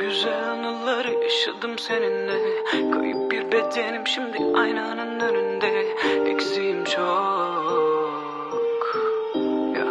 güzel anıları yaşadım seninle. Kayıp bir bedenim şimdi aynanın önünde. Eksiğim çok ya.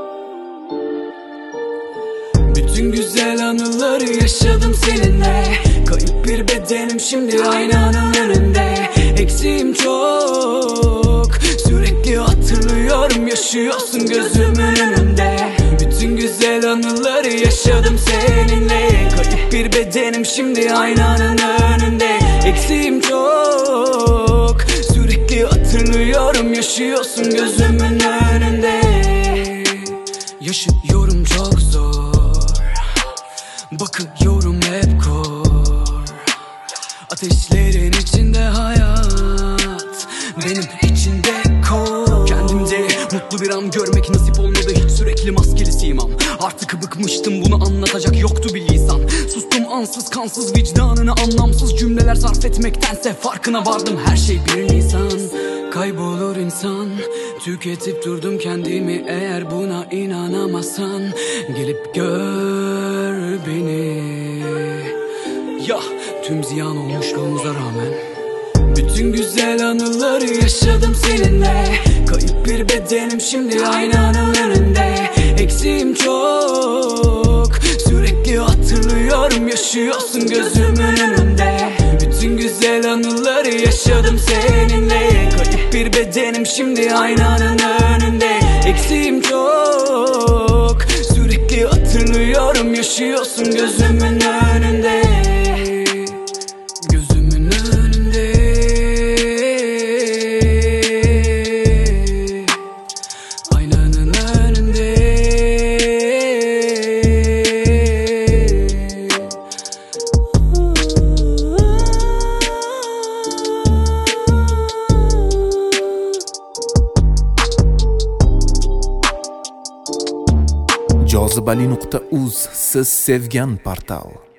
Bütün güzel anıları yaşadım seninle. Kayıp bir bedenim şimdi aynanın önünde. Eksiğim çok. Sürekli hatırlıyorum, yaşıyorsun gözümün önünde. Bütün güzel anıları yaşadım seninle. Kayıp bir bedenim şimdi aynanın önünde. Eksiğim çok. Sürekli hatırlıyorum, yaşıyorsun gözümün önünde. Yaşıyorum çok zor, bakıyorum hep kor. Ateşlerin içinde hayat, benim içinde kor. Kendimde mutlu bir an görmek nasip olmadı, hiç sürekli maskeli simam. Artık bıkmıştım, bunu anlatacak yoktu bir lisan. Sustum ansız kansız, vicdanını anlamsız cümleler sarf etmektense farkına vardım, her şey bir nisan. Kaybolur insan, tüketip durdum kendimi. Eğer buna inanamazsan gelip gör beni. Ya tüm ziyan olmuşluğumuza rağmen bütün güzel anıları yaşadım seninle. Kayıp bir bedenim şimdi aynanın önünde. Eksiğim çok. Sürekli hatırlıyorum, yaşıyorsun gözümün önünde. Bütün güzel anıları yaşadım seninle. Kayıp bir bedenim şimdi aynanın önünde. Eksiğim çok. Sürekli hatırlıyorum, yaşıyorsun gözümün önünde. Gözümün önünde. Aynanın önünde. Jozibali.uz, siz sevgan portal.